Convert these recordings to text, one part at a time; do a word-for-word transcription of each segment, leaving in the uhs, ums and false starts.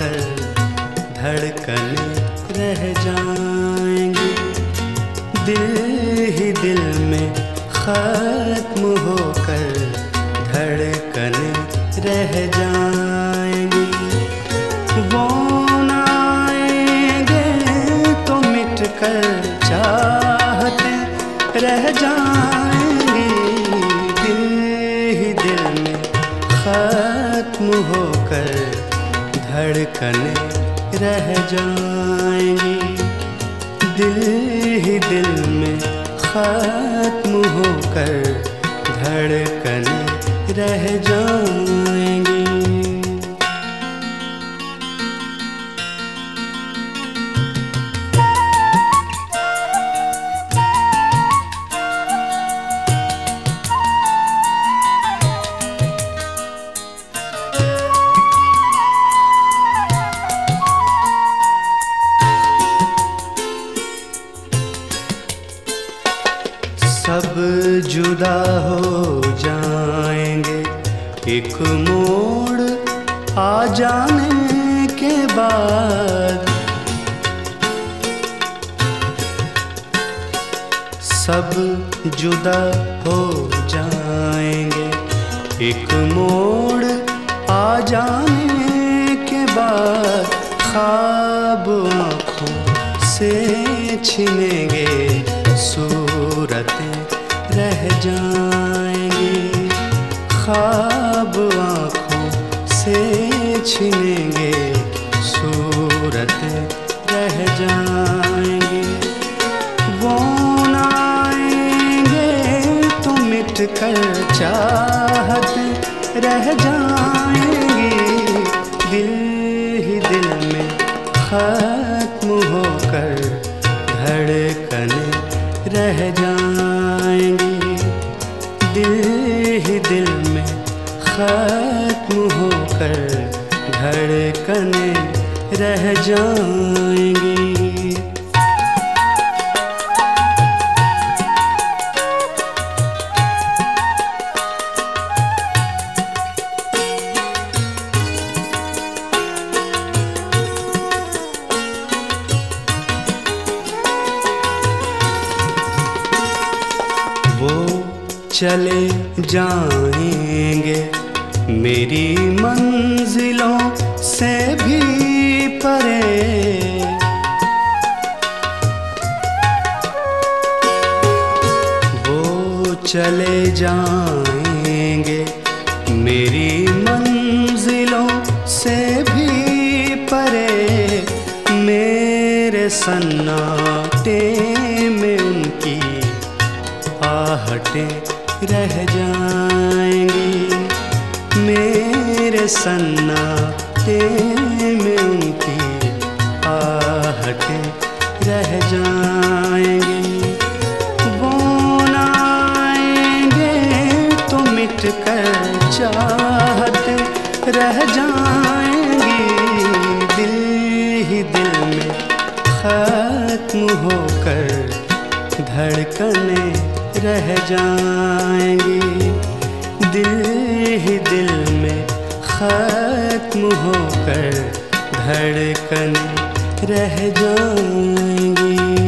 होकर धड़कने रह जाएंगी। दिल ही दिल में खत्म होकर धड़कने रह जाएंगी। वो न आएंगे तो मिट कर चाहते रह जाएंगी। दिल ही दिल में खत्म होकर धड़कने रह जाएंगी। दिल ही दिल में खत्म होकर धड़कने रह जाएंगी। सब जुदा हो जाएंगे एक मोड़ आ जाने के बाद। सब जुदा हो जाएंगे एक मोड़ आ जाने के बाद। ख्वाब आँखों से छिनेंगे सूरतें रह जाएंगी। ख्वाब आँखों से छिनेंगे सूरतें रह जाएंगी। वो न आएंगे तो मिट कर चाहते रह जाएंगी। दिल ही दिल में खत्म होकर धड़कने रह जाएंगी। दिल ही दिल में खत्म होकर धड़कने रह जाएंगी। वो चले जाएंगे मेरी मंजिलों से भी परे। वो चले जाएंगे मेरी मंजिलों से भी परे। मेरे सन्नाटे में उनकी आहटें रह जाएंगी। मेरे सन्नाटे में उनकी आहटें रह जाएंगी। वो न आएंगे तो मिट कर चाहते रह जाएंगी। दिल ही दिल में खत्म होकर धड़कने रह जाएंगी। दिल ही दिल में खत्म होकर धड़कने रह जाएंगी।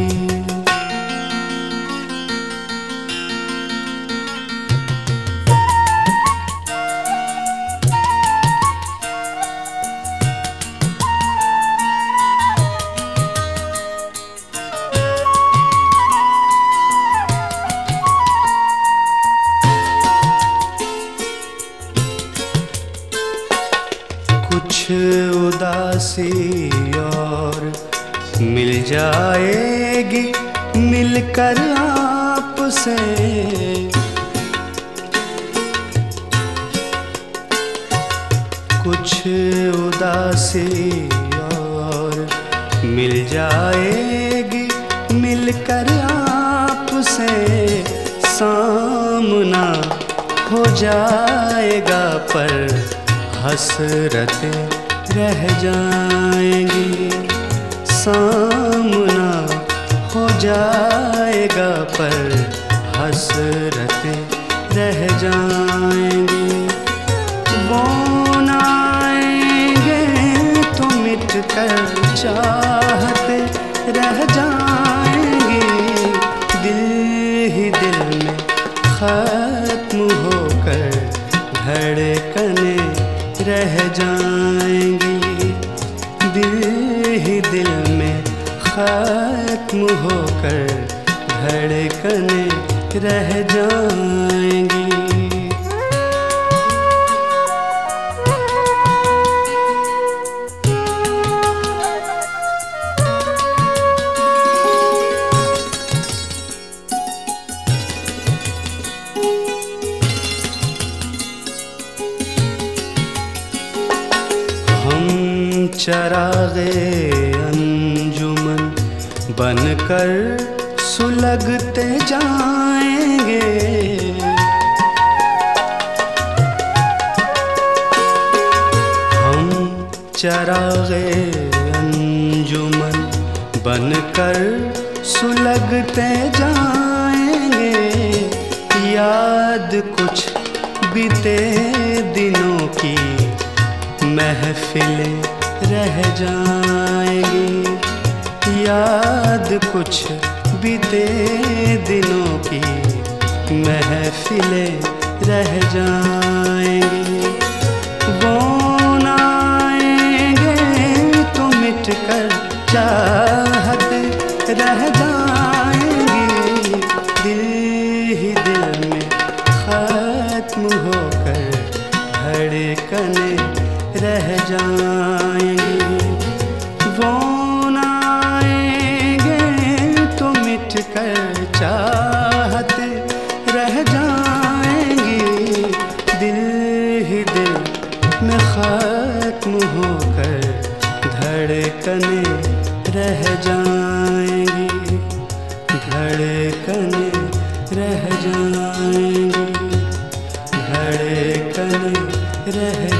कुछ उदासी और मिल जाएगी मिलकर आपसे। कुछ उदासी और मिल जाएगी मिलकर आपसे। सामना हो जाएगा पर हसरतें रह जाएंगी। सामना हो जाएगा पर हसरतें रह जाएंगी। वो न आएंगे तो कर चाहते रह जाएंगे, दिल ही दिल में खत्म होकर धड़कने रह जाएंगी, दिल ही दिल में खत्म होकर धड़कने रह जाएंगी। हम चरागे अंजुमन बनकर सुलगते जाएंगे, हम चरागे अंजुमन बनकर सुलगते जाएंगे, याद कुछ बीते दिनों की महफिलें रह जाएंगी, याद कुछ बीते दिनों की महफिलें रह जाएंगी। वो न आएंगे तो मिट कर चाहते रह जाएंगी, दिल ही दिल में खत्म होकर धड़कने रह जाएंगी। वो न आएंगे तो मिट कर चाहते रह जाएंगी, दिल ही दिल में खत्म होकर धड़कने रह जाएंगी, धड़कने रह जाएंगी, धड़कने रह